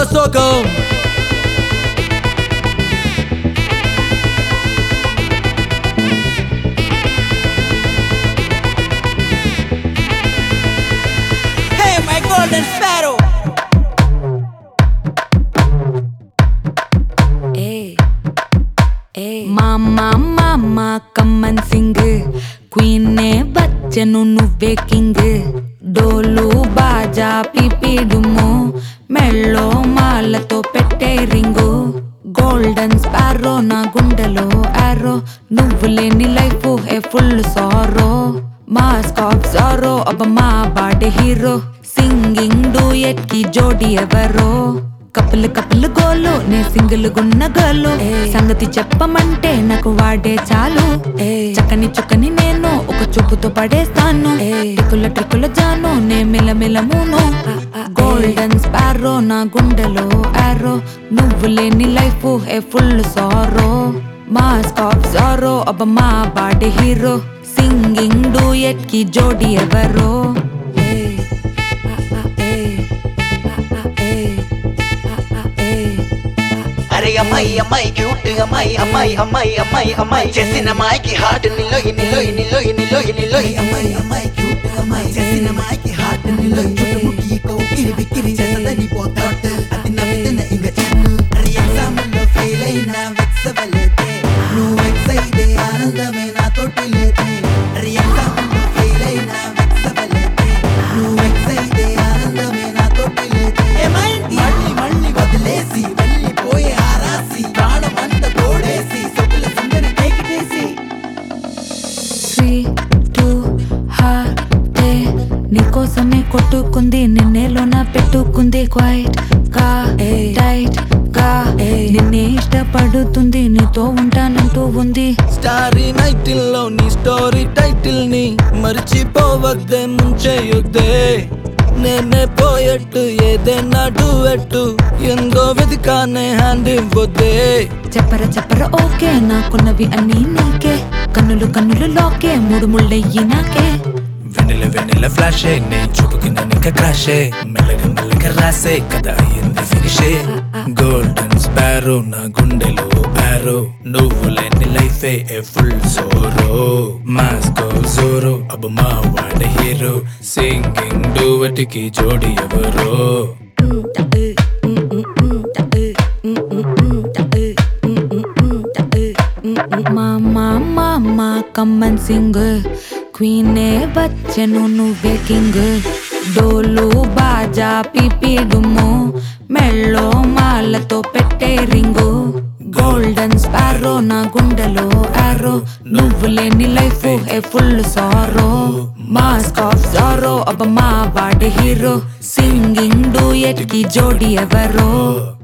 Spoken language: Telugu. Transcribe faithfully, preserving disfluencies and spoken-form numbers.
సోకం Hey my golden sparrow. మామా మామా కమ్మన్ సింగ్ క్వీనే బచ్చను నువ్వే కింగ్ డోలు బాజా పిపిడుము మెళ్ళో మాలతో పెట్టే రింగు గోల్డెన్ స్పారో నా గుండెలో ఆరో నువ్వు లేని life a full sorrow mask off sorrow అబ్బ మా బాడే హీరో సింగింగ్ డూయట్ కి జోడి ఎవరో కప్పులు కప్పులు గోలు నే సింగిల్ గున్న గోలు సంగతి చెప్పమంటే నాకు వాడే చాలు చక్కని చుక్కని నేను ఒక చూపుతో పడేస్తాను ట్రిక్కుల ట్రిక్కుల జాను నే మిలమిల మూను గోల్డెన్ స్పారో నా గుండెలో ఆరో నువ్వు లేని life a full sorrow mask off sorrow అబ్బ మా బాడే హీరో సింగింగ్ డూయట్ కి జోడి ఎవరో అరే అమ్మాయి అమ్మాయి క్యూట్ అమ్మాయి అమ్మాయి అమ్మాయి అమ్మాయి అమ్మాయి చేసిన అమ్మాయికి హార్ట్ నిలో నిలో నిలో నిలో నిలో అమ్మాయి అమ్మాయి క్యూట్ అమ్మాయి చేసిన అమ్మాయికి హార్ట్ నిలో చుట్టుముట్టి కౌకిరి బిక్కిరి చేసదని పోతాట్ అది నవ్విన ఇంగ చెన్ను అరే ఎగ్జామ్ లో ఫెయిల్ అయినా వెక్సవలేతే నువ్వు వెక్స్ అయితే ఆనందమే నా తోటి లేతే అరే ఎగ్జామ్ లో ఫెయిల్ అయినా వెక్సవలేతే నువ్వు వెక్స్ అయితే ఆనందమే నా తోటి లేతే మళ్ళీ మళ్ళీ వదిలేసి నీకోసమే కొట్టుకుంది నిన్నేలోన పెట్టుకుంది క్వైట్ గా టైట్ గా నిన్నే ఇష్టపడుతుంది నీతో ఉంటానంటూ ఉంది స్టారీ నైటిల్ లో నీ స్టోరీ టైటిల్ ని మర్చిపోవద్దే ముంచేయొద్దే నేనే పోయట్టు ఏదైనా డూయట్టు ఎందో వెతికానే హ్యాండ్ ఇవ్వొద్దే చెప్పర చెప్పర ఓకే నాకున్నవి అన్నీ నీకే కన్నులు కన్నులు లోకే మూడు ముళ్ళయ్యి నాకే వెన్నెల వెన్నెల ఫ్లాషే నే చూపుకిన నీక క్రాషే మెల్లగా మెల్లగా రాసే కదా అయ్యింది ఫినిషే గోల్డెన్ స్పారో నా గుండెలో ఆరో నువ్వు లేని లైఫే ఏ ఫుల్ సోరో మాస్కో జోరో అబ్బ మా వాడే హీరో సింగింగ్ డూవటికి జోడి ఎవరో మామా మామా కమ్మన్ సింగ్ క్వీనే బచ్చను నువ్వే కింగ్ డోలు బాజా పిపిడుము మెళ్ళో మాలతో పెట్టే రింగు గోల్డెన్ స్పారో నా గుండెలో ఆరో నువ్వు లేని life a full sorrow mask off sorrow అబ్బ మా బాడే హీరో సింగింగ్ డూయట్ కి జోడి ఎవరో